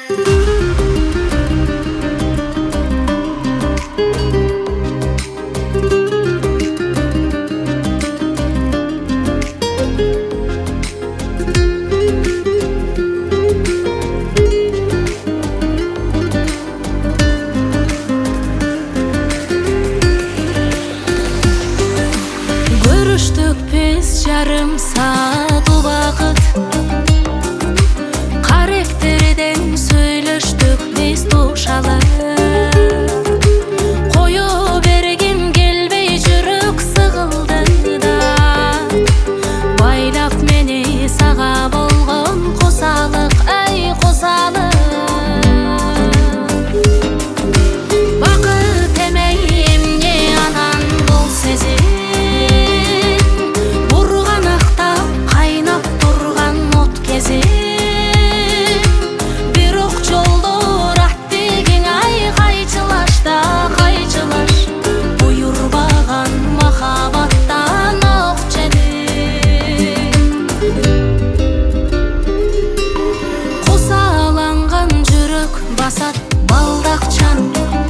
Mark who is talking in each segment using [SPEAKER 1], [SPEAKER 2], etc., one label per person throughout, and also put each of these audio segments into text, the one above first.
[SPEAKER 1] Yarım saat ubakıt karakterden söyleştik biz tuşalı. Koyu bergin gelbey жүрük sığıldı da baylap meni sağa bolgon kosalık ey kosalık. Bakıt emeyim ne anan bol sezin bir ok joldo rat деген ай кайчылашта кайчылаш буйрбаган махабаттан ок жедим. Косаланган жүрөк басат балдакчан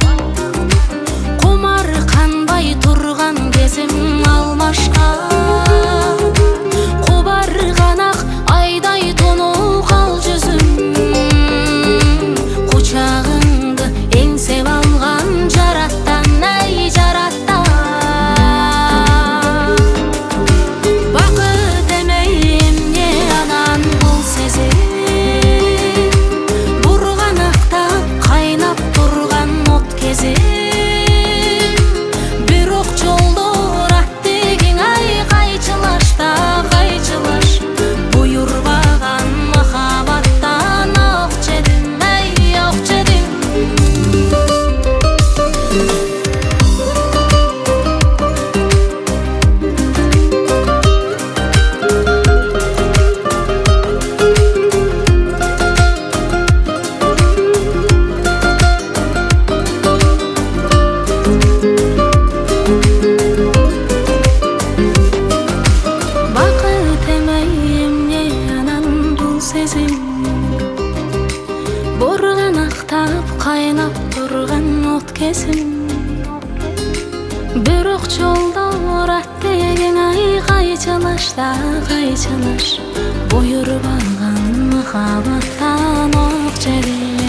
[SPEAKER 1] кумар канбай турган кезим алмашка Борганактап кайнап турган от кезим бирок жолдо ат деген ай кайчылашта кайчылаш буйрбаган махабаттан ок жедим.